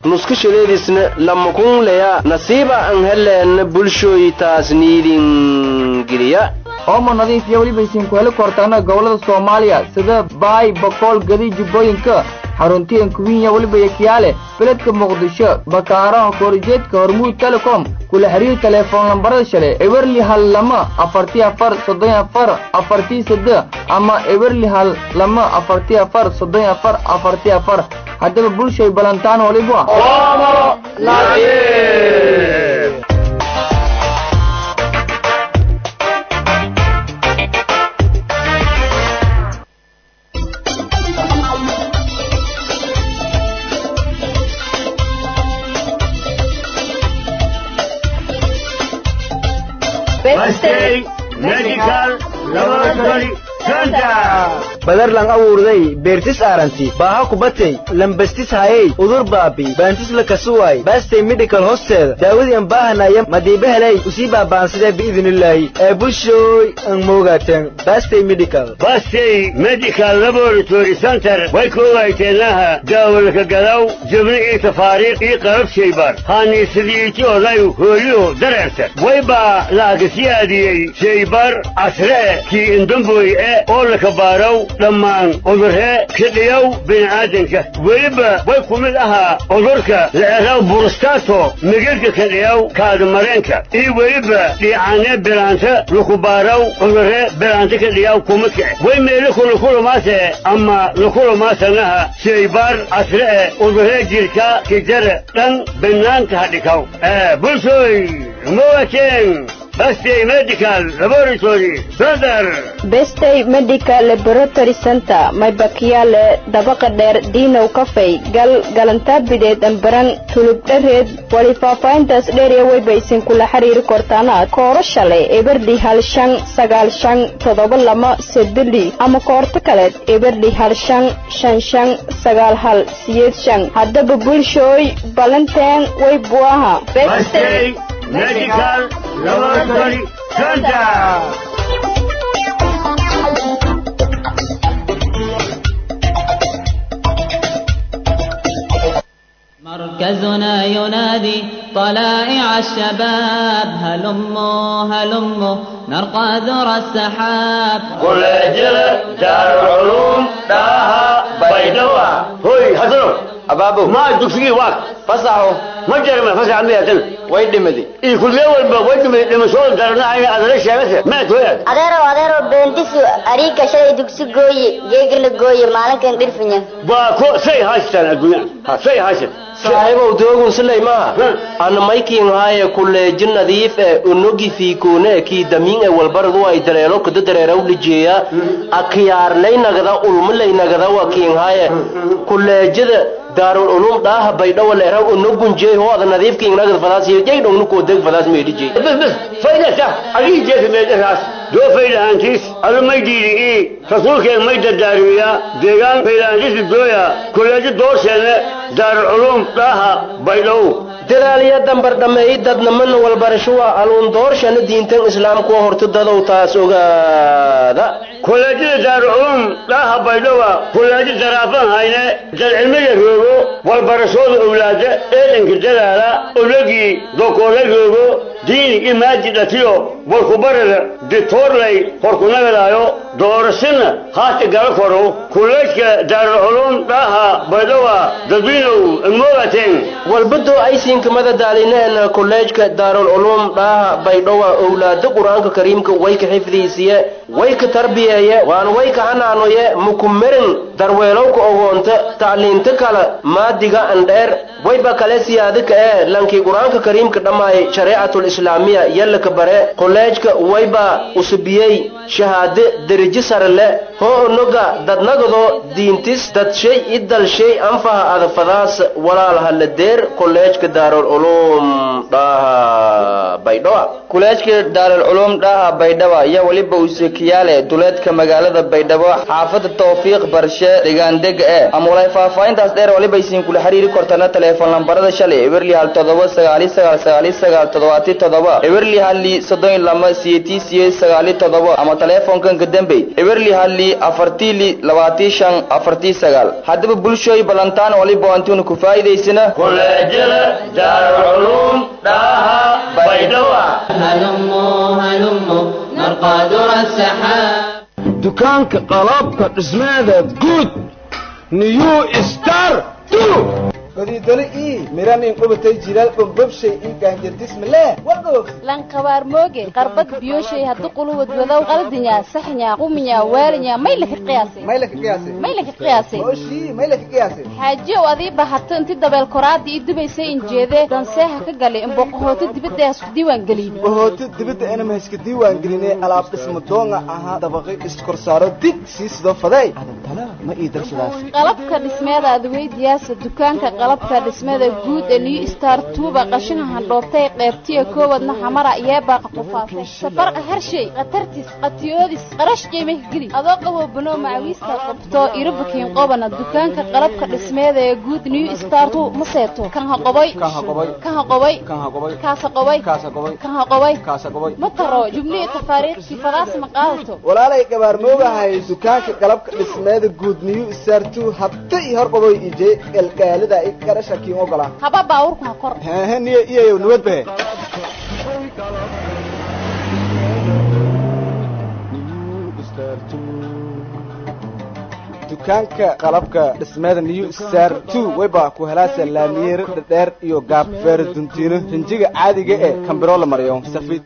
nuska shaleedisna lama kun leya nasiiba aan heleen bulshooy taasniidin geliya oomo nadiif iyo waliba isin ku heli kortaana gobolada Soomaaliya sida Baay Boqol Gadi Jubbooyinka xaruntii kuwiya waliba yakiyaale beledka Muqdisho Bakaaraha Koorjeedka Hormuud Telecom kula xiriir telefoon lambarada shale ewerli hal lama 44 ama ewerli hal lama 44 haddaba bulshay balantaan waliba oomo nadiif Stay Medical Laboratory Center. badarlan awurday beertis aaranti baaha kubatay lambastis hayay udur baabi baantis la kasuway Bastay Medical Hostel daawadi aan baahanaya madiiba helay usiiba baansida biidinilaahi ee bulshooy aan moogaatan Bastay Medical Laboratory Center way koowayteenaha daawalka galaw jabni tafaariiq iyo qalab shaybar haani sidiitii olay hooliyo dareerta wayba laagasiyaadiyay shaybar asre ki indamboy ee oo la kabaaraw dhammaan cudurree kidhiyow bini'aadanka weliba way ku mid ahaa cudurka leeraw burustato migelka kidhiyow kaadamareenka iyo weliba dhiicaanee bilaanta lukubaaraw cudurree bilaanta kidhiyow kuma kice way meelo kulukulumaase ama lukulumaasanaha shaybaar casre cudurree jirka kijara dhan banaanka hadhikaw bulshooy mawakeen Bastay Medical Laboratory Center. Bastay Medical Laboratory Center may bakiyale dabaqa dheer diinow kafay galantaa bideed ambaran tulub dhareed wali faafayntaas dheeriya way baysin kula xiriiri kortaana kooro shalay eberdi hal 59572 ama koorto kaleed eberdi hal 55591 haddaba bulshooy balanteen way buaha Bastay Medical Laboratory Center. مركزنا ينادي طلائع الشباب هلموا نرقى ذرى السحاب كوليجيا دار العلوم داها بيدوا هوي حسنوا abaabu ما دكسي واك fasaxo ما جرى فسح عمياتنا way dhimadi كل يوم بوجه لما شغل درنا عين أدريش يا بس ما تويد adeero beentisu ariga shalay dugsi gooye geegirna gooye maalinkan dhirfinya باكو سي هاشتان الدنيا سي هاشت saaxiibow doogun Suleymaa aan maykiin haaye kuleejin nadiif unugi fiikuune ki damiin walbaradu ay dareero ku dareero lijeeya akiyaarlay nagada ulmulay nagada wakiin haaye kuleejida daarul ulum daaha baydhaw leero unugun jeey hooda nadiifkiin nagada falaasiyo jeey dhownu ko deg falaas meedijay بس فايدة أجي جيت من الراس دو فايدة أنتيس أنا ما يديري فصولك ما يداريا ديجان فايدة أنتيس الدويا كل دور سنة دار العلوم طه بيلو dadaaliya dambar dhameeyay dadna man walbarashuwa alun doorshana diintan islaamku hortu dadow taas ogaada كل دار العلوم طه بيلو كل درافان هاينه دار علمية روغو والبرسول أولاده إنك دلالا أولادي دكتور روغو دين إماجدتيو والخبرة دكتور لي فرقنا ولايو دورسنا هات جالكورو كلش دار العلوم طه بيلو دبينو الموتين walbado ay siinka madadaalineen kolleejka daarul ulum daaha baydhawa awlaad quraanka kariimka way ka xifdiisiye way ka tarbiyeeye waan way ka hanaanoye mukumerin darweelow ka ogoonta tacliinta kala maadiga andheer way ba kale siyaadika lanki quraanka kariimka dhamaay shariicatul islaamiya yalla ka bare kolleejka way ba usbiyay shahaade darajo sare leh hoo noga dadnagado diintis dad shay idal shay anfaha adfadaas walaal haladeer kolleejka daarul ulum daaha baydhawa kuleejka daarul culuum dhaha baydhabo iyo waliba usekiyaale duleedka magaalada baydhabo xaafada tawfiiq barshe deegaandeg ama walay faafayntaas dheer waliba isin kula xiriiri kartana telefoon lambarada shalay eberli 7 eberli halli 32 ama telefoonkan ka dambe eberli halli 425 hadaba bulshooy balantaan waliba antuuna ku faa'iideysana kuleejada daarul culuum dhaha baydhabo هلموا نرقى در السحاب dukaanka qalabka dhismeeda guud new star 2 godidoli miranin qubatay jiral bombobshay gaanjirtismale waqof lan qabaar mooge qarbad biyoshay haddu quluwad wadaw qaldinya saxnya quminya waalinya maylaka qiyaasay oshi maylaka qiyaasay xaajiyo adii bahato intii dabeel koraadi ii dubaysay injeede danseeha ka galay in boqohooto dibadda isku diiwaan gelin boqohooto dibadda inama iska diiwaan gelinay alaab dhismo doonga ahaa dabaqay iskor saaro dig sii sidoo faday adantana ma ii darsadaas qalabka dhismeeda aad weydiyaasa dukaanka qalabka dhismada guud ee New Star 2 ba qashina handhoobtay qaybtiya koowadna xamara iyo baaqa qufaasay safarqa harshay qatartis qatiyoodis qarash qiime geli adoo qabo bano macawiista qabto irubkiin qobana dukaanka qalabka dhismada ee guud New Star 2 ma seeto kan ha qobay kaasa qobay ma taro jumlada tafaariiq sifadaas ma qaadato walaalay gabaar moogahay dukaanka qalabka dhismada guud New Star 2 habta ii hor qobay ije elgaalida karasha kiin ogola haba baawurku ha kor niyo iyo nabad baa dukaanka qalabka dhismeeda New Star 2 wayba ku helaasa laamiyeer dheer iyo gaab feer duntiino rinjiga caadiga ee kambiro la mariyo safiid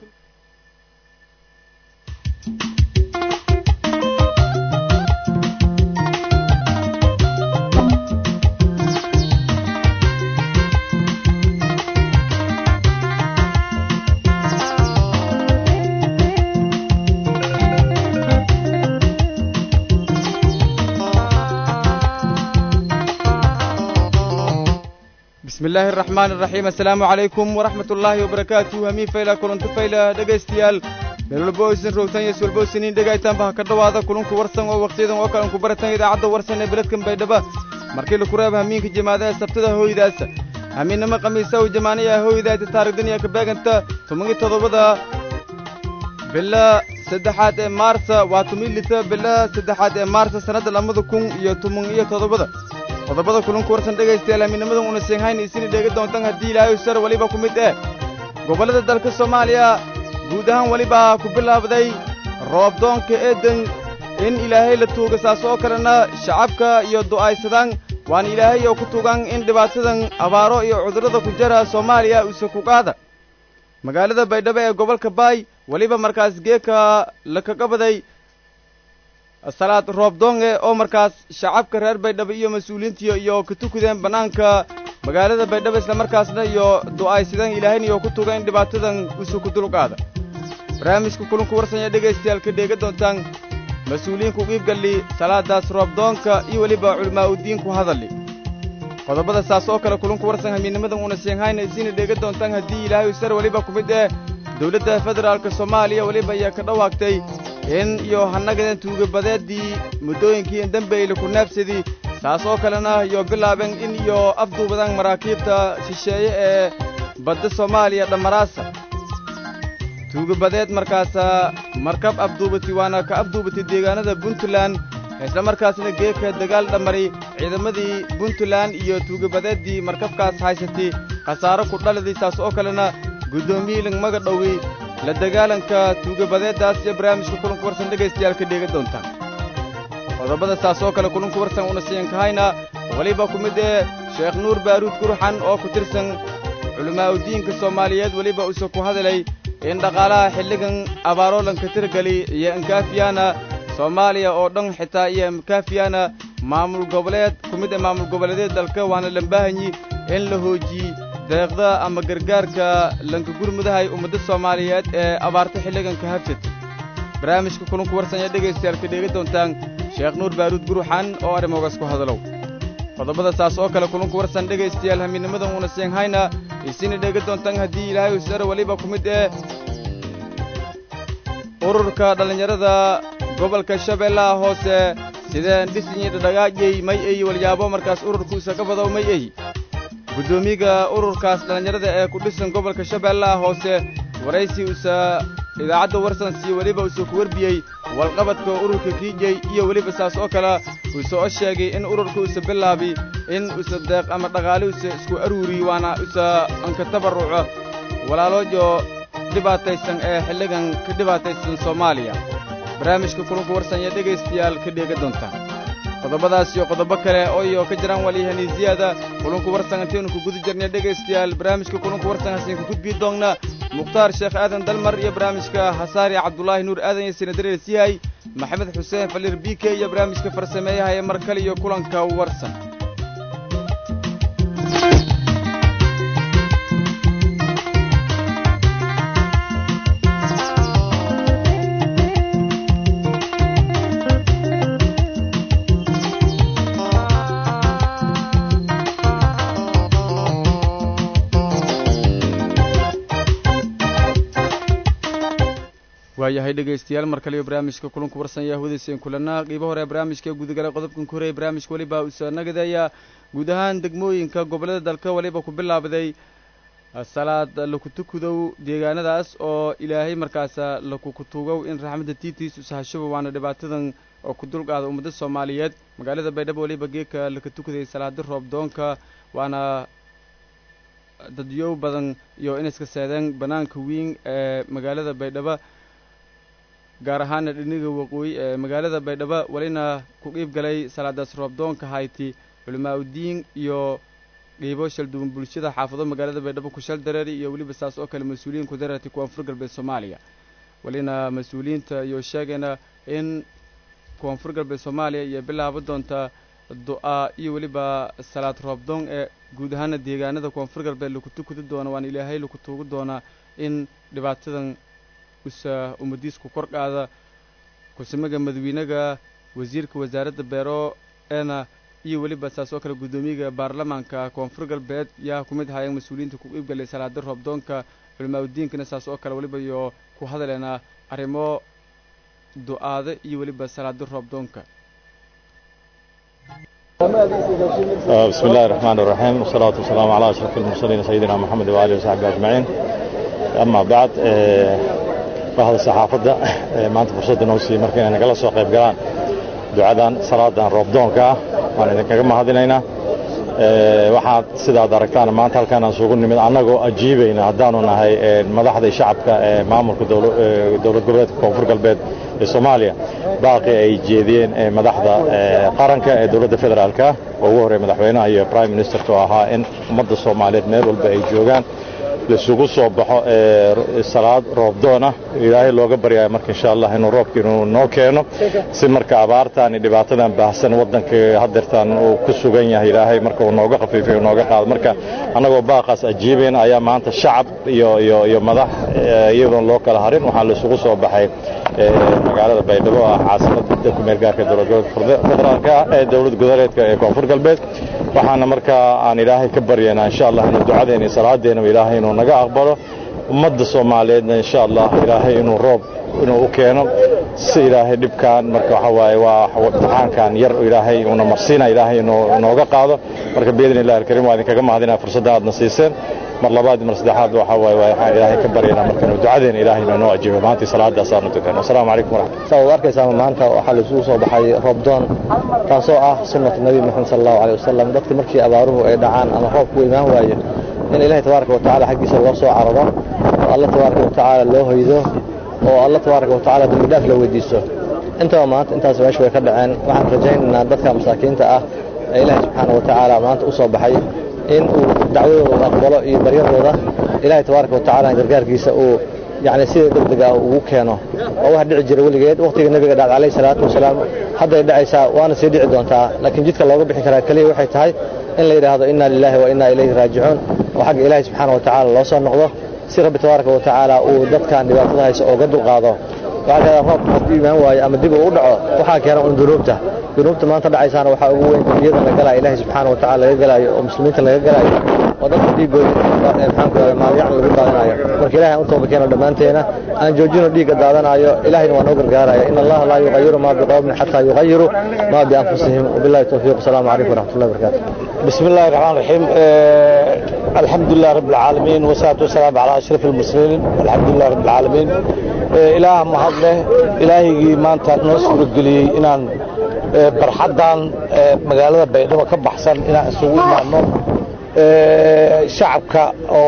بسم الله الرحمن الرحيم السلام عليكم ورحمة الله وبركاته همين فيلا كلنت فيلا دقيستيال ميلول بويسن روتان يسول بويسنين دقايتان بها كردوادا كلنك ورسن ووقتيدا وكالنك برتان إذا عدو ورسن بلدكم بيدبا مركيلو كراب همين كجمادا سبتدا هو إذاسا همين نما قميسا وجمانيا هو إذا تتارك دنيا كباقنتا ثماني تضبدا بلا سدحات مارسا واتميل لتا بلا سدحات مارسا سند الأمد كون يتمونية تضبدا qodobada kulanku warsan dhagaystayaal aaminnimadan una seenhayn isina dheega doontaan haddii ilaahay sar waliba ku mid gobollada dalka Soomaaliya guud ahaan waliba ku bilaabday roob doonka eedan in ilaahay la tuuga saasoo kalena shacabka iyo du'aysadaan waan ilaahay oo ku tuugan in dhibaatadan abaaro iyo cudurrada ku jira Soomaaliya uu soo ku qaada magaalada Baydhabo ee gobolka Baay waliba markaas geeka la ka qabaday salaad roob doonge oo markaas shacabka reer Baydhabo iyo mas'uuliyiinta iyo ku tukadeen banaanka magaalada Baydhabo isla markaasna iyo du'aysadaan ilaahayna iyo ku tuugan dhibaatadan uu ku dulqaada barnaamijka kulanku warsan ee dhagaystayaal ka dheega doontaan mas'uuliyiin ku qeyb gali salaadaas roob doonka iyo waliba culimaa u diin ku hadalay qodobada saas oo kale kulanku warsan hamiinimadan una seenhayna isina dheega doontaan haddii ilaahay sar waliba ku mid dawladda federaalka Soomaaliya waliba ayaa ka dhawaaqtay in iyo hanagadan tuugabadeedii muddooyinkii dambeeyay ku naafsadii saas oo kalena iyo bilaabeen in iyo afduubadan maraakiibta shisheeye ee badda Soomaaliya dhamaraasa tuugabadeed markaas markab afduubati waana ka afduubati deegaanada Puntland isla markaasna geeka dagaal dhamari ciidamadii Puntland iyo tuugabadeedii markabkaas haysatay khasaaro ku dhaladii saas oo kalena gudoomiye maga dhawi la dagaalanka tuugabadeedaas ee barnaamijka kulanku warsan dhagaystayaal ka dheega doontaan qodobada saas oo kale kulanku warsan una siinkahayna waliba ku mid Sheekh Nuur Baaruud Gurxan oo ku tirsan culimaa u diinka Soomaaliyeed waliba uu soo ku hadalay in dhaqaalaha xilligan abaaro lan ka tirgali iyo inkaafiyana Soomaaliya oo dhan xitaa iyo inkaafiyana maamul goboleed ku mid maamul goboleedyada dalka waana lambaahanyi in la hoojiyo deeqda ama gargaarka lanka gurmudahay ummadda Soomaaliyeed ee abaarta xilligan ka habsatay barnaamijka kulanku warsan ee dhagaystayaal ka dheega doontaan Sheekh Nuur Baaruud Gurxan oo arrimogaas ku hadalow qodobada saas oo kale kulanku warsan dhagaystayaal hamiinimadan una seenhayna isina dheega doontaan haddii ilaahay sar waliba ku mid ururka dhallinyarada gobolka shabeellaha hoose sideen dhisinyi dhadhagaajay may ay walyaabo markaas ururkuusa ka badow may ay guddoomiyaga ururkaas dhallinyarada ee ku dhisan gobolka shabeellaha hoose waraysi uusa idaacadda warsansi weliba uusa ku warbiyey walqabadka ururka kiijay iyo weliba saas oo kale uusa oo sheegay in ururka uusa bilaabi in uusa deeq ama dhaqaale uusa isku aruuri waana uusa anka tabarruco walaaloojo dhibaataysan ee xilligan ka dhibaataysan Soomaaliya barnaamijka kulanka warsanya dhegaystayaal ka dheega doonta qodobadaas iyo qodobo kale oo iyo ka jiraan waliyahani ziyada kulanka warsan intaanu ku guda jirnay dhegaystayaal barnaamijka kulanka warsan hasin ku gudbi doona muqtaar sheekh aadan dalmar iyo barnaamijka hasaari cabdullaahi nuur aadan iyo sinadrees yahay maxamed xuseen falir bk iyo barnaamijka farsameeyaha mar kale iyo kulanka warsan waayahay dhegaystayaal mar kale barnaamijka kulanka warsan ayaa hawadiiseen kulana qiibo hore barnaamijka gudagala qodobkan ku horeeyay barnaamijka waliba uu soo nagadaya guud ahaan degmooyinka gobolada dalka waliba ku bilaabaday salaad lagu tukudow deegaanadaas oo ilaahay markaas lagu kutuugow in raxmada tiitiis u sahasho waana dhibaatadan oo ku dulqaada ummadda Soomaaliyeed magaalada Baydhabo waliba geeka lagu tukuday salaada roob doonka waana dadyo badan iyo in iska saadaan banaanka weyn ee magaalada Baydhabo gaar ahaan dhinaca waqooyi ee magaalada Baydhabo walina ku qeyb galay salaadaas roob doonka hayti culimaadudiin iyo qeybo shalduun bulshada xaafado magaalada Baydhabo ku shal dareeri iyo waliba saas oo kale mas'uuliyiin ku dareertay Koonfur Galbeed Soomaaliya walina mas'uuliyiinta iyo sheegayna in Koonfur Galbeed Soomaaliya iyo bilaabo doonta du'a iyo waliba salaad roob doon ee guud ahaan deegaanada Koonfur Galbeed lagu tukado doona waan ilaahay lagu tuugo doona in dhibaatadan umadiisku kordhaada kusamaga madaxweynaha wasiirka wasaaradda beero eena iyo waliba saas oo kale guddoomiyaha baarlamaanka Koonfur Galbeed yaa ku mid hayeen mas'uuliyiinta ku qeyb galay salaada roob doonka culimaadudiinkana saas oo kale waliba iyo ku hadaleena arrimo du'aada iyo waliba salaada roob doonka بسم الله الرحمن الرحيم والصلاة والسلام على أشرف المرسلين سيدنا محمد وآله وصحبه أجمعين أما بعد بعض الصحافة ما أنت فرصة نوسي مركين أنا جلس وقيب جلان دعاء صلاة رمضان كا وأنا كما هذينا واحد سيدا دركتان ما أنت كان سوقني من أنا جو أجيبين هدانونا هاي مدحض الشعب كمعمر دولة جبهة كونفور البلد الصومالية باقي أي جديين مدحض قرن كدولة فدرال كا وهو مدحوينا هي برايم مينستر توها إن مدة الصومالية مير والباقي جوجان لسوق الصبح الصلاة رمضانة إلهي لوجا بريء مرك إن شاء الله إنه رب كانوا نوكينه سمر كعبارتان اللي بعتنا بحسن وضن كهدرتان وكسوجينيا إلهي مرك ونوجا خفيف ونوجا قاعد مرك أنا وباقص أجيبين أيام ما أنت الشعب يو مدح يبون لوكال هارين وحال سوق الصبح مقالة بيدبوا عاصمة كمرجع كدولة فدرال كدولة جزرات كونفور البلد وحنا مركا عن إلهي كبرينا إن شاء الله إنه دعاء ديني صلاة دينه إلهي إنه نجا أقبله ومد الصوماليين إن شاء الله إلهي إنه رب إنه أوكينا إلهي دبكان مركا حواي وامتحان كان ير إلهي إنه مرسينا إلهي إنه نجا قاعده مركا بإذن الله الكريم وهذه كجمع هذينا فرصة هذا نصيصين مرلباد مرصدحات وحواي إلهي كبرينا مركا دعاء دين إلهي إنه أجيب ما أنت صلاة داسار نتكلم والسلام عليكم ورحمة الله. سوارك سام ما أنت وحال سوسو بحي رمضان تاسوعة سنة النبي محمد صلى الله عليه وسلم دكتور مركي أباروه دعان أنا خوف وإمام واجه إن الله تبارك وتعالى حق الله سوى عرضه والله تبارك وتعالى له يده والله تبارك وتعالى بالمدافع لو يديسه أنت وما أنت سوى شوي كدعان وعن رجعين إن دتك مساكين تأه إله سبحانه وتعالى ما أنت أصاب بحي إن دعوه وأقبله يبرير وده إله تبارك وتعالى يرجع جيسه يعني سيد دبدقة وكانوا وواحد يعجر ولقيت وقت النبي قال عليه الصلاة والسلام حتى يدعي ساعة وأنا سيدي عدونتها لكن جيتك الله ربي حكرا كلي وحيت هاي إن لي هذا إنا لله وإنا إليه راجعون وحق إله سبحانه وتعالى الله صار نقضه سير رب تبارك وتعالى ودت كان دبعتها يسوق قد القاضي وعلى هذا رب ما هو أما دبه ودعه وحكى أنا ذنوبته ما أنت دعي سنة وحقوين يدنا قال إله سبحانه وتعالى قال ومسلمين اللي قال ودت dhiigooda maxaan ku maalyac lagu daadanayo marka ilaahay aan u tooba keeno dhammaanteena aan joojino dhiigga daadanayo ilaahayna waa noo gargaaraya in allaha laa yuqayiru maa biqawmin xataa yuqayiru maa bianfusihim wabillahi tawfiiq wasalaamu calaykum waraxmatullahi wabarakaatu بسم الله الرحمن الرحيم الحمد لله رب العالمين والصلاة والسلام على أشرف المرسلين الحمد لله رب العالمين إله مهضله إلهي ما أنت نصر الجلي إن برحدان مقالة بينما كبحسن إن سوي معنا شعبك أو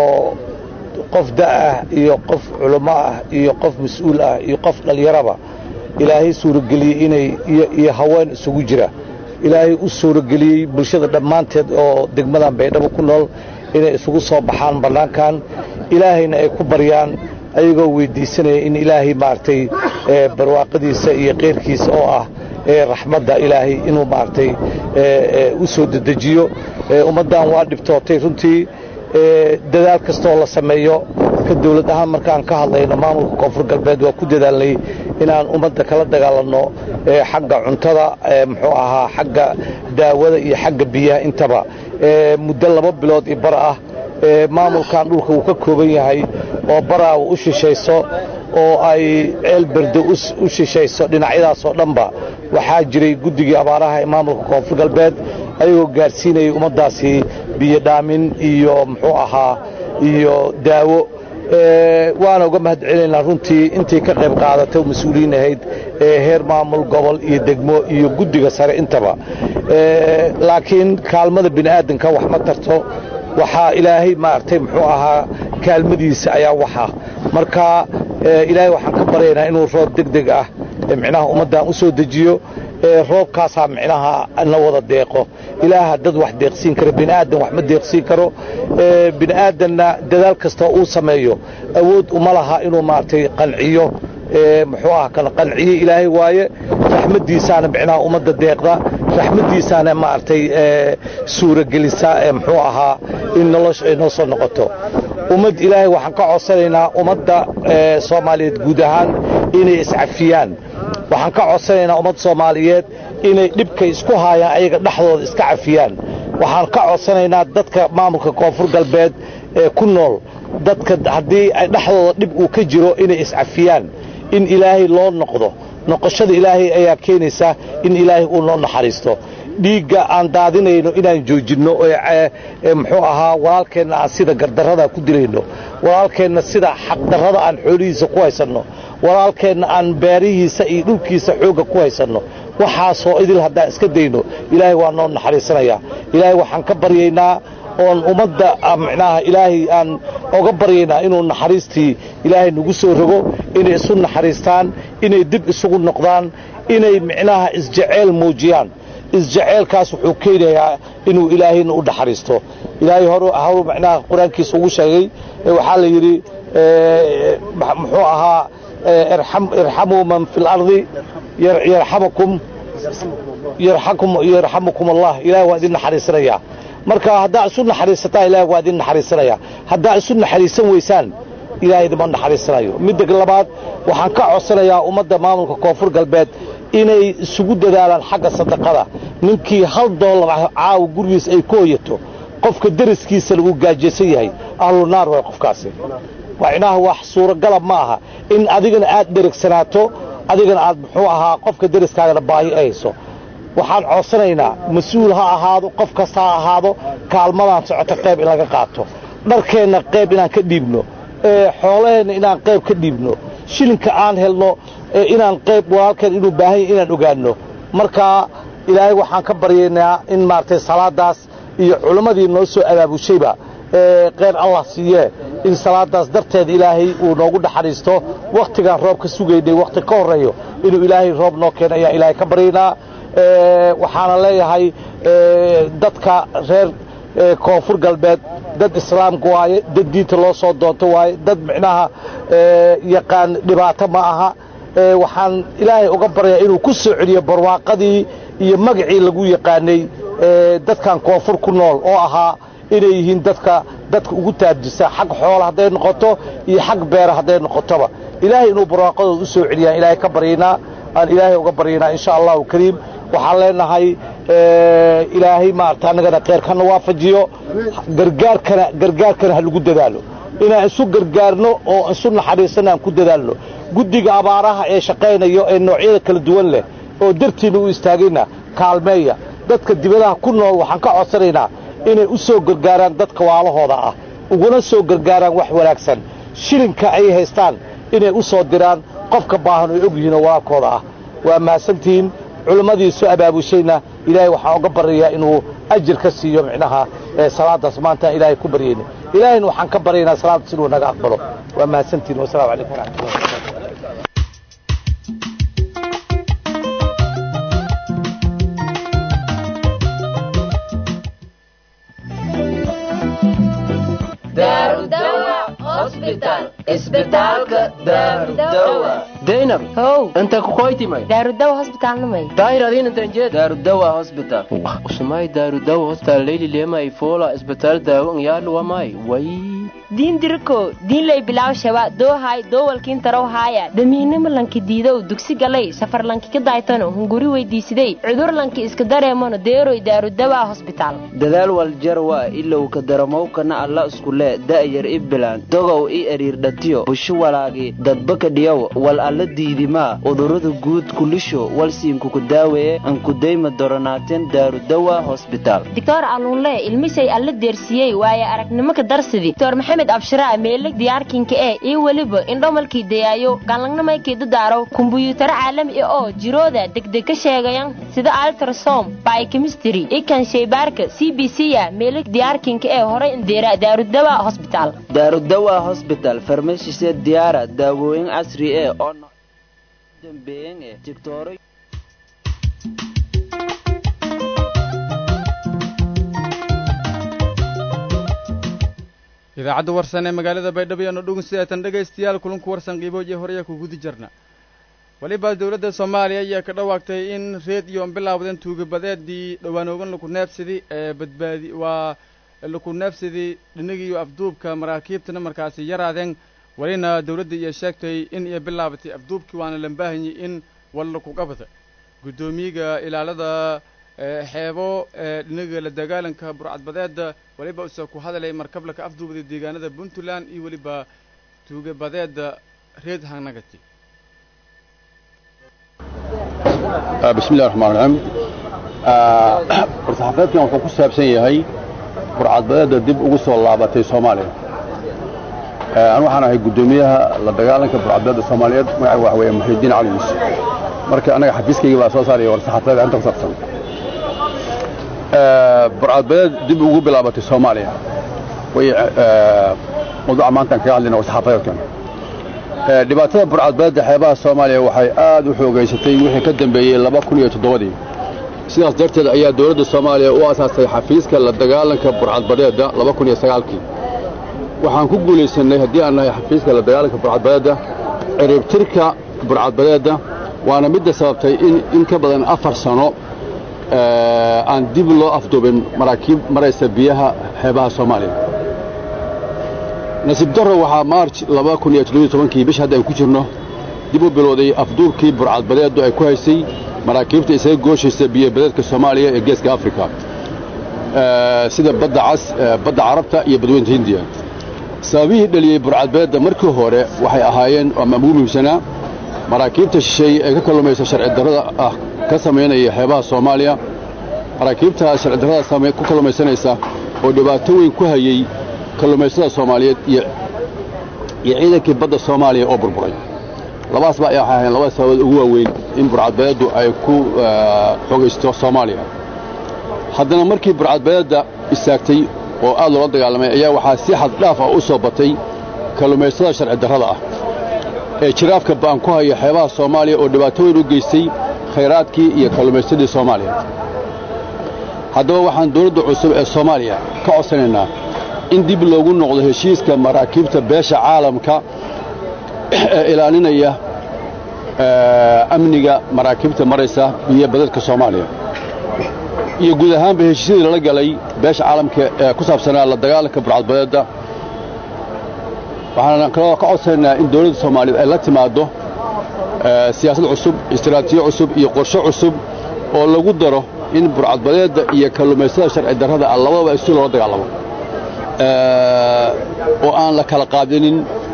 قف داء يقف علماء يقف مسؤول يقف اليربا إلهي سور الجلي إن يهوان سوجرة ilaahay u suuro geliyey bulshada dhammaanteed oo degmadan baydhabo ku nool inay isugu soo baxaan bannaankan ilaahayna ay ku baryaan ayagoo weydiisanaya in ilaahay maaragtay barwaaqadiisa iyo keyrkiisa oo ah raxmadda ilaahay inuu maaragtay u soo dedejiyo ummaddan waa dhibtootay runtii dadaal kastoo la sameeyo ka dawlad ahaan markaan ka hadlayno maamulka koonfur galbeed waa ku dadaalnay inaan ummadda kala dagaalanno xagga cuntada muxuu ahaa xagga daawada iyo xagga biyaha intaba muddo 2 bilood iyo bar ah maamulkan dhulka uu ka kooban yahay oo baraawa u shishayso oo ay ceel berdo u shishayso dhinacyadaas oo dhanba waxaa jiray guddigii abaaraha ee maamulka koonfur galbeed ayagoo gaarsiinayay ummaddaasi biyo dhaamin iyo muxuu ahaa iyo daawo waana uga mahad celinaynaa runtii intii ka qayb qaadatay mas-uuliyiin ahayd heer maamul gobol iyo degmo iyo guddiga sare intaba laakiin kaalmada bini aadanka wax ma tarto waxaa ilaahay maaragtay muxuu ahaa kaalmadiisa ayaa waxa marka ilaahay waxaan ka baryaynaa inuu roob degdeg ah micnaha ummaddan u soo dejiyo roobkaasaa micnaha na wada deeqo ilaaha dad wax deeqsiin kara bini aadan wax ma deeqsiin karo bini aadanna dadaal kasta uu sameeyo awood uma laha inuu maaragtay qanciyo muxuu ah kan qanciye ilaahay waaye raxmadiisaana micnaha ummadda deeqda raxmadiisaana maaragtay suuragelisa muxuu ahaa in nolosha ay noo soo noqoto ummad ilaahay waxaan ka codsanaynaa ummadda soomaaliyeed guud ahaan inay iscafiyaan waxaan ka codsanaynaa ummad soomaaliyeed inay dhibkay isku haayaan ayaga dhexdooda iska cafiyaan waxaan ka codsanaynaa dadka maamulka koonfur galbeed ee ku nool dadka haddii ay dhexdooda dhib uu ka jiro inay iscafiyaan in ilaahay loo noqdo noqoshada ilaahay ayaa keenaysa in ilaahay uu noo naxariisto dhiigga aan daadinayno inaan joojinno muxuu ahaa walaalkeenna aan sida gardarrada ku dilayno walaalkeenna sida xaqdarrada aan xoolihiisa ku haysanno walaalkeenna aan beerihiisa iyo dhulkiisa xoogga ku haysanno waxaasoo idil haddaan iska dayno ilaahay waa noo naxariisanayaa ilaahay waxaan ka baryaynaa oon ummadda micnaha ilaahay aan oga baryaynaa inuu naxariistii ilaahay nagu soo rogo inay isu naxariistaan inay dib isugu noqdaan inay micnaha isjeceyl muujiyaan isjaceylkaas wuxuu keenayaa inuu ilaahayna u naxariisto ilaahay horu micnaha qur-aankiisa ugu sheegay waxaa la yidhi muxuu ahaa irxamuu man fi lardi yarxamukum allah ilahay waa idin naxariisanayaa marka haddaa isu naxariisataan ilahay waa idin naxariisanaya haddaa isu naxariisan weysaan ilahay idima naxariisanayo midda labaad waxaan ka codsanayaa ummadda maamulka koonfur galbeed inay isugu dadaalaan xagga sadaqada ninkii $1 caawa gurigiis ay ku hoyato qofka dariskiisa lagu gaajaysan yahay ahlu naar way qofkaasi وعناه wax suuragal ma aha in adigana aad dheregsanaato adigana aad muxuu ahaa qofka dariskaaga baahi ayso waxaan codsanaynaa mas'uul ha ahaado qof kasta ha ahaado kaalmadan socota qayb in laga qaato dharkeena qayb inaan ka dhiibno xoolaheena inaan qayb ka dhiibno shilinka aan helno inaan qayb walaalkeen inuu baahan yahay inaan ogaano marka ilaahay waxaan ka baryaynaa in maartay salaadaas iyo culimadii noo soo abaabushayba qeyr Allah siiye in salaadaas darteed ilaahay uu noogu dhaxariisto waqtigan roobka sugaynay waqti ka horeeyo inuu ilaahay roob noo keeno ayaa ilaahay ka baryaynaa waxaana leeyahay dadka reer koonfur galbeed dad islaamku waaye dad diinta loo soo doonto waaye dad micnaha yaqaan dhibaato ma aha waxaan ilaahay uga baryaa inuu ku soo celiyo barwaaqadii iyo magacii lagu yaqaanay dadkan koonfur ku nool oo ahaa inay yihiin dadka ugu taajisa xaq xoolo haday noqoto iyo xaq beer haday noqotoba ilaahay inuu barwaaqadooda u soo celiyaa ilaahay ka baryaynaa aan ilaahay uga baryaynaa insha Allah kariim waxaan leenahay ilaahay maarta annagana khayrkana waafajiyo gargaarkana ha lagu dadaalo inaan isu gargaarno oo isu naxariisana aan ku dadaalno guddiga abaaraha ee shaqaynayo ee noocyada kala duwan leh oo dartiina u istaagayna kaalmeeya dadka dibadaha ku nool waxaan ka codsanaynaa inay u soo gargaaraan dadka waalahooda ah uguna soo gargaaraan wax wanaagsan shilinka ay haystaan inay u soo diraan qofka baahan oo og yihiin oo walaalkooda ah waa mahadsantihiin culimmadii soo abaabushayna ilaahay waxaan uga baryayaa inuu ajir ka siiyo micnaha salaadaas maanta ilaahay ku baryayna ilaahayna waxaan ka baryaynaa salaadaas inuu naga aqbalo waa mahadsantihiin wasalaamu calaykum waraxmatullahi wabarakaatu Zainab أنت كويتي ماي دار الدواء هوسبيتال نمي داير هذين أنت جد دار الدواء هوسبيتال وسماي دار الدواء هوسبيتال ليلي لما يفولا إسبيتال داو يالو وماي وي diin dirko diin lay bilaw shaba doo hay doo walkiin taraw haya damiinimo lanki diido dugsi galay safar lanki ka daaytano hunguri weydiisiday cudur lanki iska dareemano deeroy daaru dawaa hospital dadaal wal jarwa ilaa ka dareemow kana alla isku lee daayar iblan dogow i ariir dhatiyo bushu walaagi dadba ka dhiyow wal alla diidima udurada guud kulisho wal siinku ku daaweeye an ku deyma doronaateen daaru dawaa hospital doctor alunle ilmisay alla deersiyay waaya aragnimo ka darsidii doctor maxamed abshira meelag diyaarkinka ee waliba indhomalkii dayaayo galangnamay keeda daaro kumbuyuutar caalami oo jirooda degdeg ka sheegayan sida ultrasound biochemistry ikan shaybaarka CBC ya meelag diyaarkinka ee hore indeera daarudawa hospital daarudawa hospital farmashise diyaara daawooyin casri oo dambeeyeen doctor idaacadda warsan ee magaalada baydhabo iyo nodhogun sidaatan dhegaystayaal kulanku warsan qiibooji horaya ku gudi jirna waliba dawladda Soomaaliya ayaa ka dhawaaqtay in reed iyo bilaawdan tuugabadeedii dhawaanoogan lagu neefsidi ee badbaadi waa lagu neefsidi dhinagiyo afduubka maraakiibtana markaasi yaraadeen walina dawladda iyo sheegtay in ay bilaabatay afduubkii waana lambaahanyi in wal ku qabta gudoomiyaha ilaalada xeebo dhinaga la dagaalanka burcadbadeeda waliba uu ku hadalay markab ka afduubada deegaanada Puntland iyo waliba tuugabadeeda reed hanagati بسم الله الرحمن الرحيم warsaxaafeedkan wuxuu ku saabsan yahay burcadbadeeda dib ugu soo laabatay Soomaaliya aan waxaan ahay gudoomiyaha la dagaalanka burcadbadeeda Soomaaliyeed magaca waxa weeye Muxiidiin Cali Yuusuf marka anaga xafiiskayga baa soo saaray warsaxaafeed inta ku saabsan burcadbadeed dib ugu bilaabatay Soomaaliya way mawduuca maanta ka hadlayna warsaxaafeedkan dhibaatada burcadbadeeda xeebaha Soomaaliya waxay aad u xoogaysatay wixii ka dambeeyay 2007 sidaas darteed ayaa dawladda Soomaaliya u asaasay xafiiska la dagaalanka burcadbadeeda 2009 waxaan ku guuleysanay haddii aan nahay xafiiska la dagaalanka burcadbadeeda ciribtirka burcadbadeeda waana midda sababtay in ka badan 4 sano aan dib loo afduubin maraakiib maraysa biyaha xeebaha Soomaaliya nasiib darro waxaa March 2017 bisha hadda ku jirno dib u bilowday afduubkii burcadbadeedu ay ku haysay maraakiibta isaga gooshaysa biyo-badeedka Soomaaliya ee geeska Afrika sida badda cas badda Carabta iyo badweynta Hindiya sababihii dhaliyay burcadbadeeda markii hore waxay ahaayeen ama muhiimsana maraakiibta shisheeye ee ka kalluumaysa sharci darrada ah ka sameynaya xeebaha Soomaaliya maraakiibta sharci darrada ku kalluumaysanaysa oo dhibaato weyn ku hayay kalluumaysada Soomaaliyeed iyo ciidankii badda Soomaaliya oo burburay labaas baa ay ahaayeen laba sababood ugu waaweyn in burcadbadeedu ay ku xoogaysto Soomaaliya haddana markii burcadbadeeda istaagtay oo aad loo dagaalamay ayaa waxaa si xad dhaaf ah u soo batay kalluumaysada sharci darrada ah ee jiraafka baan ku haya xeebaha Soomaaliya oo dhibaato weyn u geystay khayraadkii iyo kalluumaysadii Soomaaliya haddaba waxaan dawladda cusub ee Soomaaliya ka codsanaynaa in dib loogu noqdo heshiiska maraakiibta beesha caalamka ee ilaalinaya amniga maraakiibta maraysa iyo badalka Soomaaliya iyo guud ahaanba heshiisyadii la galay beesha caalamka ee ku saabsanaa la dagaalanka burcadbadeeda waxaan ka codsanaynaa in dawladda Soomaaliyeed ay la timaado siyaasad cusub istiraatiijiyo cusub iyo qorshe cusub oo lagu daro in burcadbadeedda iyo kalluumaystada sharci darrada ah labadaba si loola dagaalamo oo aan la kala qaadinin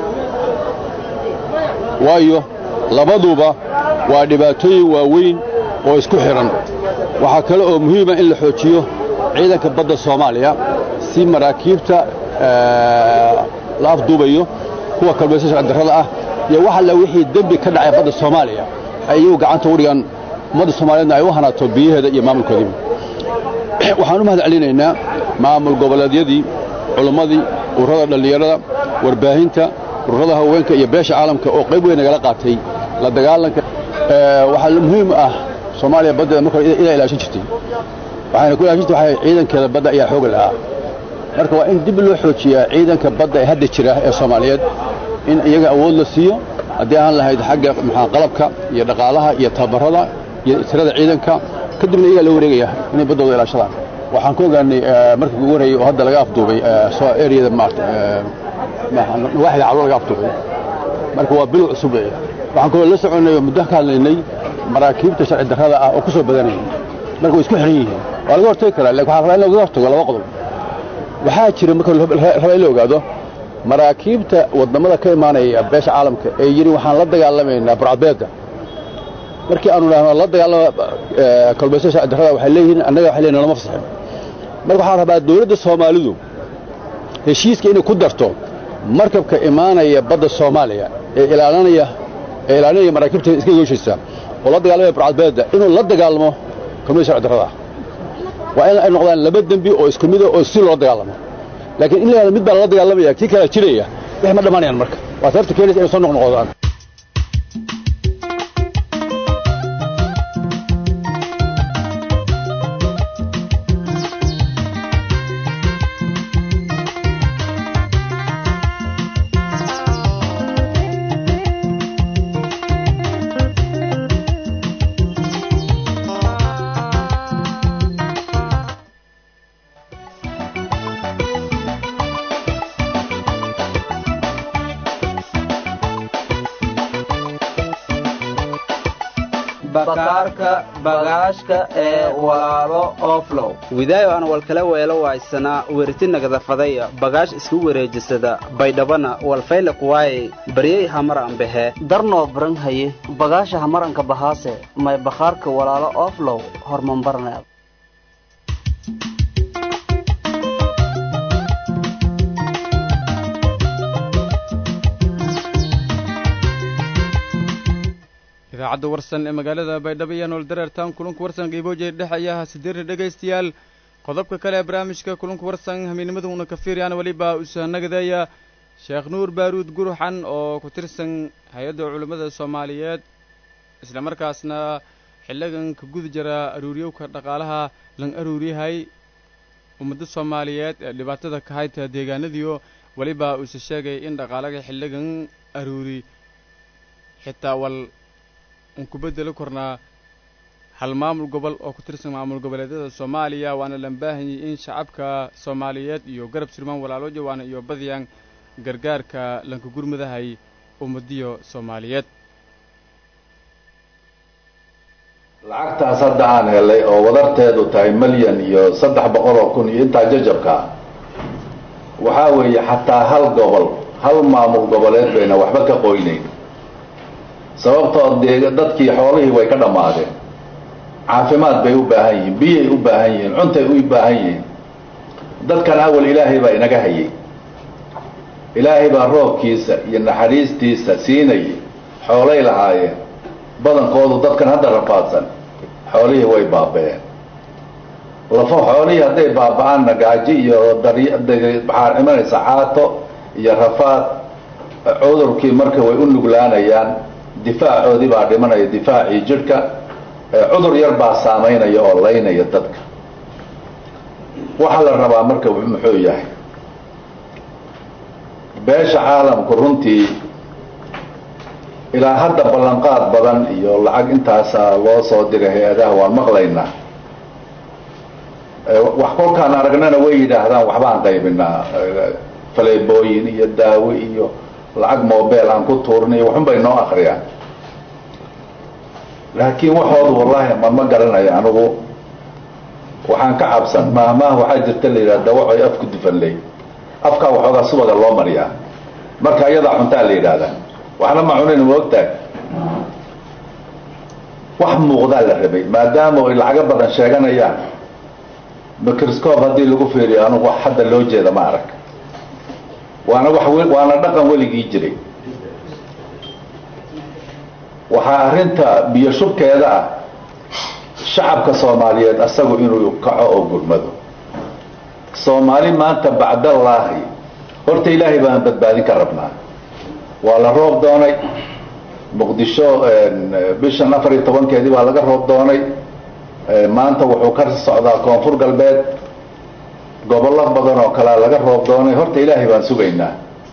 waayo labaduba waa dhibaatooyin waaweyn oo isku xidhan waxaa kale oo muhiima in la xoojiyo ciidanka badda Soomaaliya si maraakiibta la afduubayo kuwa kalluumaysatada sharci darrada ah iyo waxa la wixii dambi ka dhacay badda Soomaaliya ayuu gacanta u dhigan ummadda Soomaaliyeedna ay u hanaato biyaheeda iyo maamulkoodii waxaan u mahadcelinaynaa maamul goboleedyadii culimmadii ururada dhalinyarada warbaahinta ururada haweenka iyo beesha caalamka oo qayb weyn nagala qaatay la dagaalanka waxa muhiim ah Soomaaliya badda marka ila ilaashin jirtay waxaana ku ilaashin jirtay ciidankeeda badda ayaa xoog lahaa marka waa in dib loo xoojiyaa ciidanka badda ee hadda jira ee Soomaaliyeed in iyaga awood la siiyo haddii aan lahayd xagga qalabka iyo dhaqaalaha iyo tababarada iyo tirada ciidanka kadibna iyaga la wareegaya inay baddooda ilaashadaan waxaan ku ogaanay markii ugu horeeyay oo hadda laga afduubay soo area waaxda calo laga afduubay marka waa bil cusub waxaan kaloo la soconay muddo ka hadlaynay maraakiibta sharci darrada ah oo ku soo badanayay marka way isku xiran yihiin waa laga hortagi karaa laakiin waxaa rabaa in laga hortago laba qodob waxaa jira marka rabaa in la ogaado maraakiibta wadamada ka imaanaya beesha caalamka ee yiri waxaan la dagaalamaynaa burcadbeedda markii aanu dhaahno la dagaalamo kalluumaysatada sharci darrada waxay leeyihiin annaga waxay leeyihiin lama fasaxin marka waxaan rabaa dawladda Soomaalidu heshiiska inay ku darto markabka imaanaya badda Soomaaliya ee ilaalinaya maraakiibta iska gooshaysa oo la dagaalamaya burcadbeedda inuu la dagaalamo kalluumaysatada sharci darrada waa in ay noqdaan laba dambi oo isku mid ah oo si loo dagaalamo laakiin in la mid baa la dagaalamaya kii kala jiraya wax ma dhamaanayaan marka waa sababta keenaysa inay soo noqnoqdaan bakaarka bagaashka ee walaalo oflow widaayo aan walkala weelo waaysanaa weriti nagadafadaya bagaash isku wareejisada baydhabana walfayla kuwaaye baryay hamar ambehe darnoo baran haye bagaasha hamaranka bahaase may bakaarka walaalo oflow hormanbarneed idaacadda warsan ee magaalada baydhabo iyo nool dareertaan kulanka warsan qiibooje dhexayaha sideerna dhegaystayaal qodobka kale ee barnaamijka kulanka warsan hamiinimada una ka fiiriyaan waliba usahanagadeeya sheekh nuur baaruud guruxan oo ku tirsan hay-adda culimmada Soomaaliyeed isla markaasna xilligan ka guda jira aruuriyowka dhaqaalaha lan aruuriyahay ummadda Soomaaliyeed ee dhibaatada ka hayta deegaanadiyo waliba uu sheegay in dhaqaalaha xilligan aruuri xitaa wal ku bedelo kornaa hal maamul gobol oo ku tirsan maamul goboleedyada Soomaaliya waana la baahan yahay in shacabka Soomaaliyeed iyo garab sirmaan walaalo jawaana iyo badiyaan gargaarka lanka gurmadahay ummadiyo Soomaaliyeed lacagtaas hadda aan helay oo wadarteedu tahay milyan iyo 300,000 iyo inta jajabka waxa weeye xataa hal gobol hal maamul goboleed bayna waxba ka qoynayn sababtoo dadkii xoolihii way ka dhamaadeen caafimaad bay u baahan yihiin biyay u baahan yihiin cuntay u baahan yihiin dadkan awal ilaahay baa inaga hayay ilaahay baa roobkiisa iyo naxariistiisa siinayay xoolay lahaayeen badankoodu dadkan hadda rafaadsan xoolihii way baaba'een lafo xoolihii hadday baaba'aanna gaaji iyo maxaa imanaysa caato iyo rafaad cudurkii marka way u nuglaanayaan difaacoodii baa dhimanaya difaacii jidhka cudur yar baa saamaynaya oo laynaya dadka waxaa la rabaa marka muxuu yahay beesha caalamku runtii ilaa hadda ballanqaad badan iyo lacag intaasaa loo soo diray hay-adaha waan maqlaynaa wax kolkaan aragnana way yidhaahdaan waxbaan qaybinaa faleebooyin iyo daawo iyo lacag mobile aan ku tuurnay waxun bay noo akhriyaan laakiin waxoodu wallahi ma garanayo anigu waxaan ka cabsan maahmaah waxaa jirta la yidhaha dawacoy afku dufanley afkaa waxoogaa subaga loo mariyaa marka iyadaa cuntaa la yidhaahdaa waxna ma cunin ma ogtahay wax muuqdaa la rabay maadaama ay lacago badan sheeganayaan microscope haddii lagu fiiriyo anugu wax hadda loo jeeda ma arag waana dhaqan weligii jiray waxaa arrinta biyo shubkeeda ah shacabka soomaaliyeed asagu inuu kaco oo gurmado soomaali maanta bacdallaahi horta ilaahay baan badbaadin ka rabnaa waa la roob doonay muqdisho bishan 14 baa laga roob doonay maanta wuxuu ka socdaa koonfur galbeed gobollo badan oo kale laga roob doonay horta ilaahay baan sugaynaa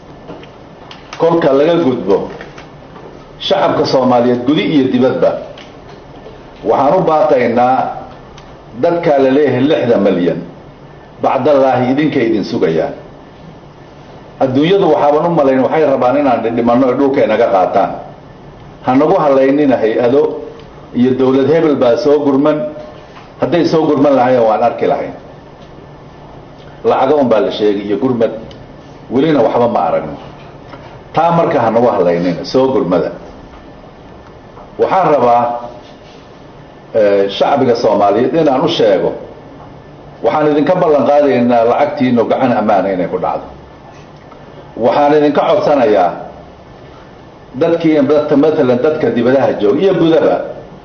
kolka laga gudbo shacabka soomaaliyeed gudi iyo dibadba waxaan u baaqaynaa dadka la leeyahay 60 milyan bacdallaahi idinkay idin sugayaan adduunyadu waxaaban u malayn waxay rabaan inaan dhimanno ee dhulka inaga qaataan hanagu halaynina hay-ado iyo dawlad hebel baa soo gurman hadday soo gurman lahaayeen waan arki lahayn lacago un baa la sheegay iyo gurmad welina waxba ma aragno taa marka hanagu halaynina soo gurmada waxaan rabaa shacbiga soomaaliyeed inaan u sheego waxaan idinka ballan qaadaynaa lacagtiinu gacan ammaana inay ku dhacdo waxaan idinka codsanayaa dadkii maalan dadka dibadaha jooga iyo gudaba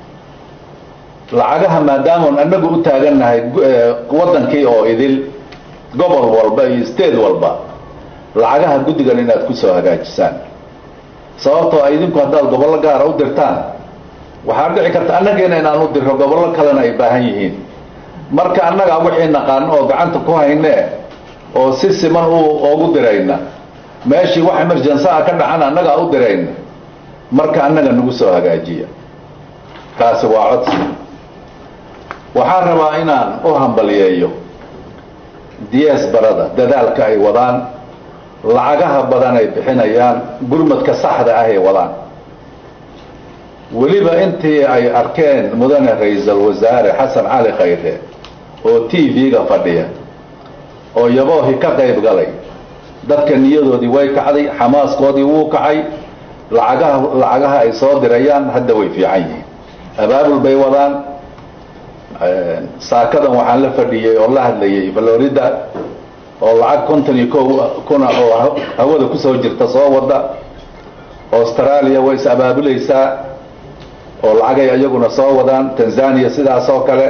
lacagaha maadaamun annagu u taagannahay waddankii oo idil gobol walba iyo state walba lacagaha guddigan inaad ku soo hagaajisaan sababtoo ay idinku haddaad gobollo gaara u dirtaan waxaa dhici karta annageena inaan u dirro gobollo kalena ay baahan yihiin marka annaga wixii naqaan oo gacanta ku haynee oo si siman ugu dirayna meeshii wax emergency ah ka dhacan annaga u dirayna marka annaga nagu soo hagaajiya kaasi waa codsi waxaan rabaa inaan u hambaliyeeyo diyaasbarada dadaalka ay wadaan lacagaha badan ay bixinayaan gurmadka saxda ah ay wadaan weliba intii ay arkeen mudane ra-iisul wasaare xasan cali khayre oo TV-ga fadhiya oo yaboohi ka qayb galay dadka niyadoodii way kacday xamaaskoodii wuu kacay lacagaha ay soo dirayaan hadda way fiican yihiin abaabul bay wadaan saakadan waxaan la fadhiyey oo la hadlayay Florida oo lacag 51 kuna oo hawada ku soo jirta soo wada Australia way abaabulaysaa oo lacag ay ayaguna soo wadaan Tanzania sidaas oo kale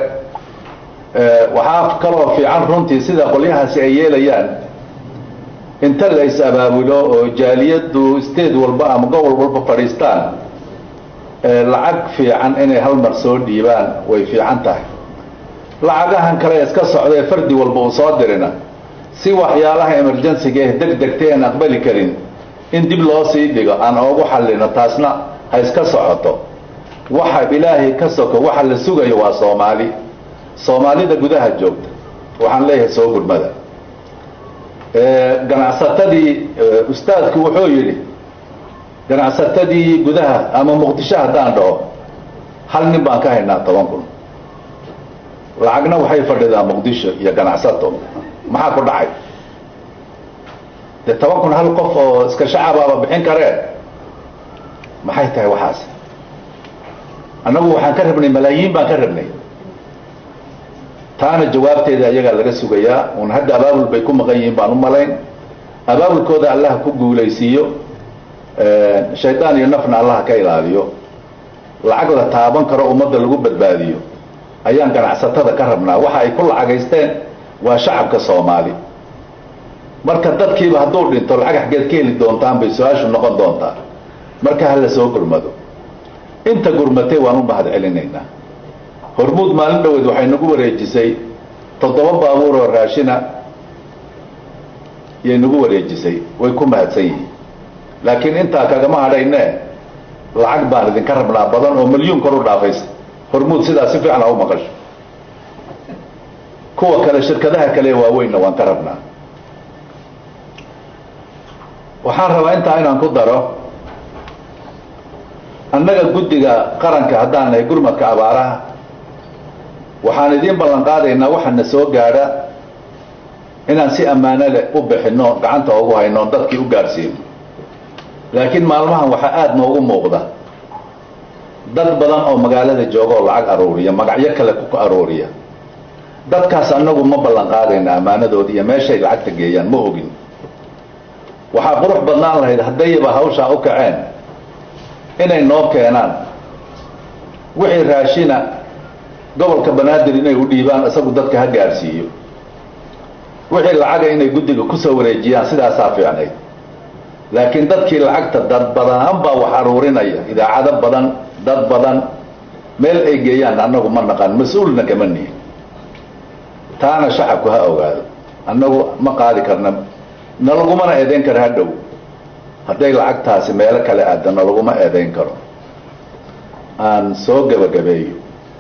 waxaa kaloo fiican runtii sida qolyahaasi ay yeelayaan inta la is abaabulo oo jaaliyadu state walba ama gobol walba fadhiistaan lacag fiican inay hal mar soo dhiibaan way fiican tahay lacagahan kale iska socday fardi walba uu soo dirina si waxyaalaha emergency-ga degdegteen aqbali karin in dib loo sii dhigo aan ugu xallino taasna ha iska socoto waxa ilaahay ka soko waxa la sugayo waa Soomaalida gudaha joogta waxaan leeyahay soo gurmada ganacsatadii ustaadku wuxuu yiri ganacsatadii gudaha ama Muqdisho hadaan dhaho hal nin baan ka haynaa 10,000 lacagna waxay fadhidaa Muqdisho iyo ganacsato maxaa ku dhacay 10,000 hal qof oo iska shacababa bixin karee maxay tahay waxaas anagu waxaan ka rabnay malaayiin baan ka rabnay taana jawaabteeda ayaga laga sugayaa un hadda abaabul bay ku maqan yihiin baan u malayn abaabulkooda Allah ku guulaysiiyo shaydaan iyo nafna Allah ka ilaaliyo lacag la taaban karo ummadda lagu badbaadiyo ayaan ganacsatada ka rabnaa waxa ay ku lacagaysteen waa shacabka Soomaali marka dadkiiba hadduu dhinto lacag xageed ka heli doontaan bay su'aashu noqon doontaa marka hal la soo gurmado inta gurmatay waan u mahad celinaynaa hormuud maalin dhaweed waxay nagu wareejisay 7 baabuur oo raashina yay nagu wareejisay way ku mahadsan yihiin laakiin inta kagama hadhaynaa lacag baan idinka rabnaa badan oo milyuun kor u dhaafaysa hormuud sidaas si fiican u maqasho kuwa kale shirkadaha kale waaweyn waan ka rabnaa waxaan rabaa inaan ku daro annaga guddiga qaranka haddaan nahay gurmadka abaaraha waxaan idiin ballan qaadaynaa waxaana soo gaadha inaan si ammaano leh u bixinno gacanta ugu hayno dadkii u gaadhsiino laakiin maalmahan waxaa aada noogu muuqda dad badan oo magaalada jooga oo lacag aruuriya magacyo kale ku aruuriya dadkaas annagu ma ballan qaadayna ammaanadoodii iyo meeshay lacagta geeyaan ma ogin waxaa qurux badnaan lahayd haddayba hawshaa u kaceen inay noo keenaan wixii raashina gobolka banaadir inay u dhiibaan isagu dadka ha gaadhsiiyo wixii lacaga inay guddiga ku soo wareejiyaan sidaasaa fiicnayd laakiin dadkii lacagta dad badan baa wax aruurinaya idaacado badan dad badan meel ay geeyaan annagu ma naqaan mas-uulna kama nihin taana shacabku ha ogaado annagu ma qaadi karna nalagumana eedayn karo hadhow hadday lacagtaasi meelo kale aada nalaguma eedayn karo aan soo gebagabeeyo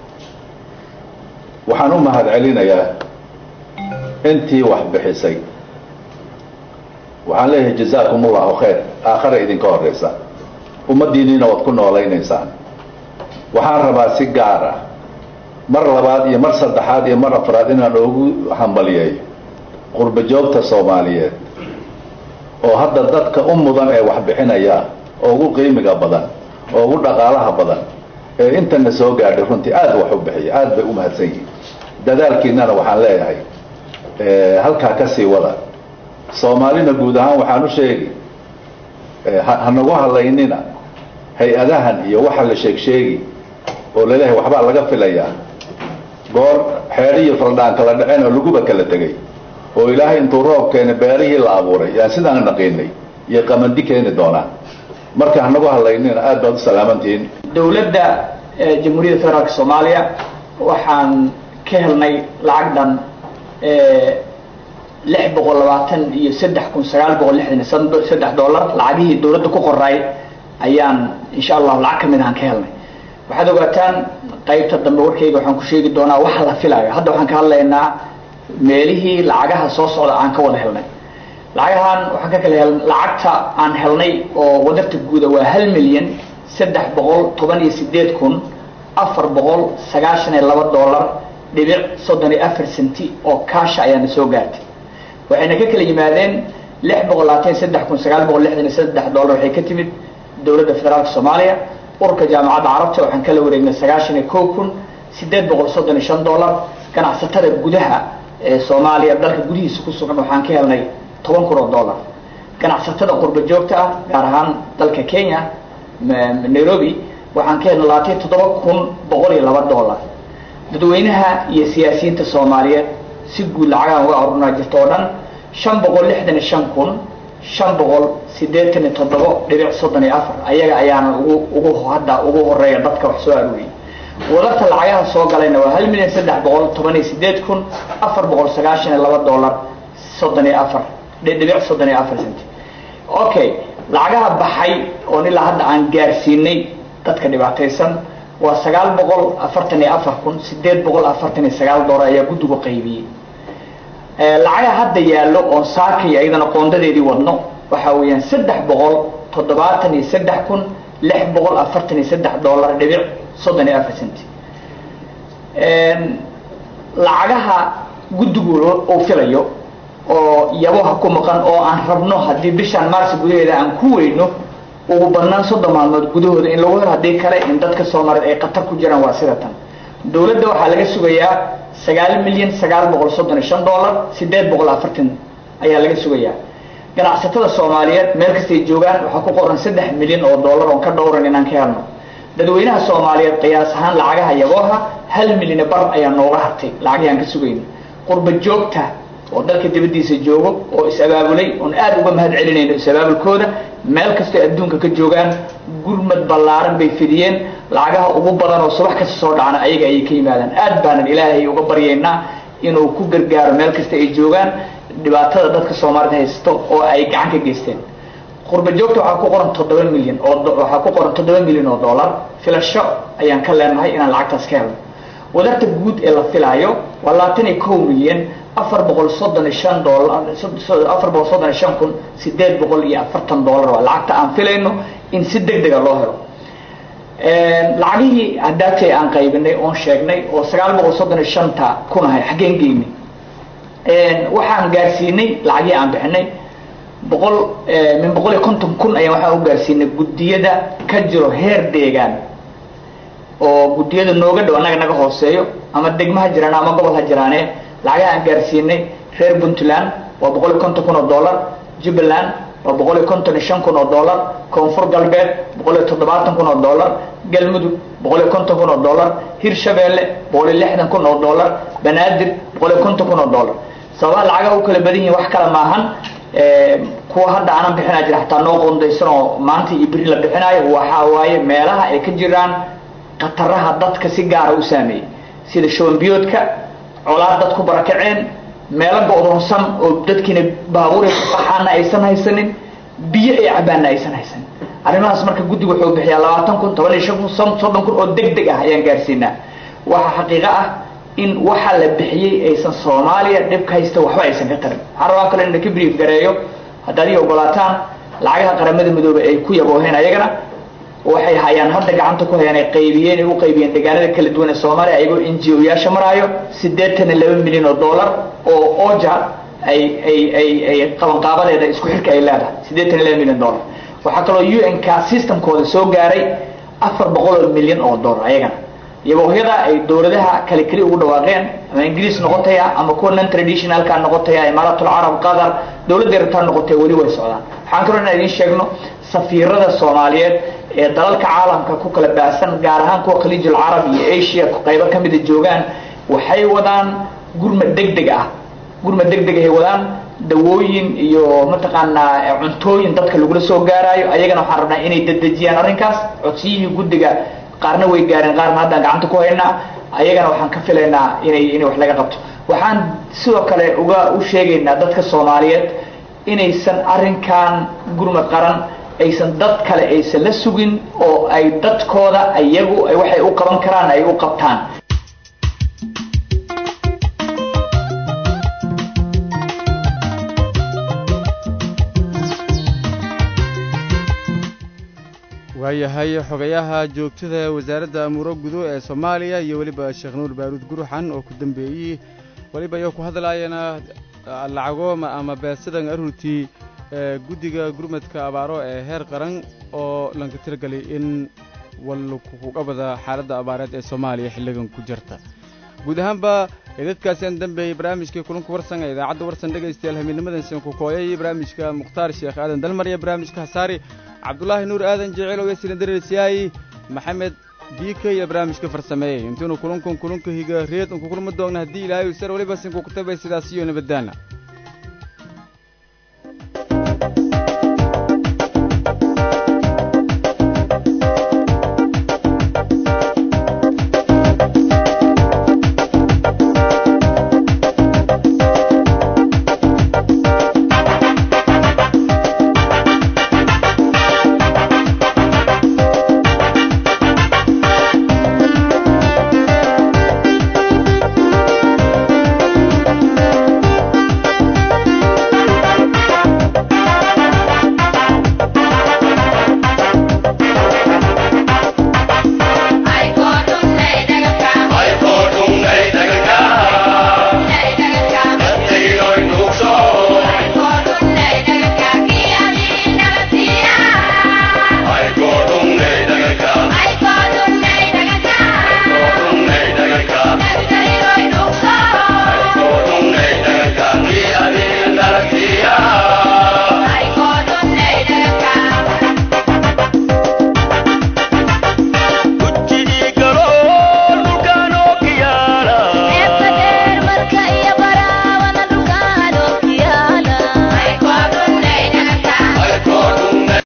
waxaan u mahad celinayaa intii wax bixisay waxaan leeyahay jazaakum ullahu khayr aakhara idinka horraysa ummaddiinniina waad ku noolaynaysaan waxaan rabaa si gaar ah mar labaad iyo mar saddexaad iyo mar afraad inaan ugu hambaliyeeyo qurba joogta soomaaliyeed oo hadda dadka u mudan ee wax bixinaya oo ugu qiimiga badan oo ugu dhaqaalaha badan ee intana soo gaadhay runtii aad wax u bixiya aad bay u mahadsan yihiin dadaalkiinana waxaan leeyahay halkaa ka sii wada soomaalina guud ahaan waxaan u sheegi hanagu hadlaynina hay-adahan iyo waxa la sheegi oo laleeyahay waxbaa laga filayaa goor xeedhi iyo faldhaan kala dhaceen oo laguba kala tegay oo ilaahay intuu roob keena beerihii la abuuray yaan sidaan naqiinay iyo qamandi keeni doonaan marka hanagu hadlaynina aad baad u salaamantihiin dowladda jamhuuriyadda federaalka soomaaliya waxaan ka helnay lacag dhan $623,963 lacagihii dowladda ku qoray ayaan insha Allah lacag kamid aan ka helnay waxaad ogaataan qaybta dambe warkayga waxaan ku sheegi doonaa waxa la filayo hadda waxaan ka hadlaynaa meelihii lacagaha soo socda aan ka wada helnay lacagahan waxaan ka kala helnay lacagta aan helnay oo wadarta guuda waa $1,318,492.34 oo kaasha ayaana soo gaartay waxayna ka kala yimaadeen $623,963 waxay ka timid dowladda federaalka Soomaaliya ururka jaamacadda carabta waxaan kala wareegnay $91,835 ganacsatada gudaha ee Soomaaliya dalka gudihiisa ku sugan waxaan ka helnay $10,000 ganacsatada qurba joogta ah gaar ahaan dalka Kenya Nairobi waxaan ka helnay $7,102 dadweynaha iyo siyaasiyiinta Soomaaliyeed si guud lacagaan uga ururnaa jirto oo dhan $565,587.34 ayaga ayaana ugu horeeya dadka wax soo aruuriyay wadarta lacagaha soo galayna waa $1,318,492.34 okay lacagaha baxay oo ilaa hadda aan gaarsiinay dadka dhibaataysan waa $944,849 ayaa guddigu qaybiyay lacagaha hadda yaallo oo saakay ayadana qoondadeedii wadno waxa weeyaan $673,643.34 lacagaha guddigu uu filayo oo yabaha ku maqan oo aan rabno haddii bishan Maars gudaheeda aan ku weyno ugu badnaan 30 maalmood gudahooda in lagu helo hadii kale in dadka Soomaaliyeed ay qatar ku jiraan waa sida tan dawladda waxa laga sugayaa $9,935,840 ayaa laga sugayaa ganacsatada Soomaaliyeed meel kasta ay joogaan waxa ku qoran $3 milyan oo ka dhowran inaan ka helno dadweynaha Soomaaliyeed qiyaas ahaan lacagaha yabaha 1 milyan bar ayaa nooga hartay lacagahan ka sugayna qurba joogta oo dalka dibadiisa joogo oo is-abaabulay oo aad uga mahad celinayno is-abaabulkooda meel kasta adduunka ka joogaan gurmad ballaaran bay fidiyeen lacagaha ugu badan oo subax kasta soo dhacna ayaga ay ka yimaadaan aad baan ilaahay uga baryeynaa inuu ku gargaaro meel kasta ay joogaan dhibaatada dadka Soomaaliyeed haysto oo ay gacan ka geysteen qurba joogta waxa ku qoran $7 milyan oo dollar filasho ayaan ka leenahay inaan lacagtaas ka helno wadarta guud ee la filayo waa $21 milyan $435,840 waa lacagta aan filayno in si degdeg loo helo lacagaha hadda yaallo oo saakay ayadana qoondadeedii wadno waxaan ka helnay $6,643,992.34 lacagihii haddaatay aan qaybinay oon sheegnay oo 935 kun ahay xaggeen geynay waxaan gaarsiinay lacagihii aan bixinay min 150 kun ayaan waxaan u gaarsiinay guddiyada ka jiro heer deegaan oo guddiyada nooga dhow annaga naga hooseeyo ama degmo ha jiraan ama gobol ha jiraane lacagaha aan gaarsiinay reer Puntland waa 150 kun oo dollar, Jubbaland waa 155 kun oo dollar, Koonfur Galbeed 170 kun oo dollar, Galmudug 150 kun oo dollar, Hirshabeelle 160 kun oo dollar, Banaadir 150 kun oo dollar. Sabab lacagaha u kala badan yihiin wax kala maahan kuwa hadda aanan bixinaa jira xataa noo qoondaysan oo maanta iyo biri la bixinayo waxa waaye meelaha ay ka jiraan qataraha dadka si gaar ah u saameeyay sida shoombiyoodka colaad dadku barakaceen meelo go'doonsan oo dadkina baabuur ay baxaana aysan haysanin biyo ay cabaana aysan haysanin arrimahaas marka guddigu wuxuu bixiyaa 20 kun 15 kun 30 kun oo degdeg ah ayaan gaarsiinaa waxa xaqiiqo ah in waxa la bixiyay aysan Soomaaliya dib ka haysto waxba aysan ka tarin arwaa kale in ka brief gareeyo hadii ogolaataan lacagaha qaramada midoobay ay ku yabooheen ayagana waxay hayaan hadda gacanta ku hayaan ay qaybiyeen u qaybiyeen deegaanada kala duwan ee Soomaaliya ayagoo NGO-yaasha maraayo 82 milyan oo dollar oo OJA ay qabanqaabadeeda isku xilka ay leedahay 82 milyan dollar waxa kale oo UN-ka systemkooda soo gaaray 400 milyan oo dollar ayagana yaboohyada ay dawladaha kale kali ugu dhawaaqeen ama Ingiriis noqotaya ama kuwa non traditional ka noqotaya Imaaratul Arab Qatar dawladda yarta noqotay wali way socdaan waxaan kaloo idin sheegno safiirada Soomaaliyeed ee dalalka caalamka ku kala baasan gaar ahaan kuwa Khaliijul Arab iyo Asia qaybo kamid ah joogan waxay wadaan gurmad degdeg ah ay wadaan dawooyin iyo mataqaanaa cuntooyin dadka lagu soo gaarayo ayagana waxaan rabnaa inay dadajiyaan arrinkaas codsiyihii guddiga qaarna way gaareen qaarna hadda gacanta ku haynaa ayagana waxaan ka filaynaa inay wax laga qabto waxaan sidoo kale u sheegaynaa dadka Soomaaliyeed inaysan arrinkan gurmad qaran aysan dad kale aysan la sugin oo ay dadkooda ayagu waxay u qaban karaan ay u qabtaan waayahay xogayaha joogtada wasaaradda amuuro gudo ee Soomaaliya iyo waliba Sheekh Nuur Baaruud Guruxan oo ku dambeeyay waliba ay ku hadlaayeen lacago ama beesadan aruurtii guddiga gurmadka abaaro ee heer qaran oo lanka tirgalay in wal ku qabada xaaladda abaareed ee Soomaaliya xilligan ku jirta guud ahaanba dadkaasi aan dambeeyay barnaamijka kulanka warsan ee idaacadda warsan dhageystayaal habeennimadan soo ku kooyay barnaamijka Muqtaar Sheekh Aadan Dalmar iyo barnaamijka Hasaari Cabdullaahi Nuur Aadan Jecel oo isna dareersiyaay Maxamed diika iyo barnaamijka farsameeyay intuu kulanka higa reed ku kulma doona hadii Ilaahay sar waliba sin ku tabay sidaas iyo nabadana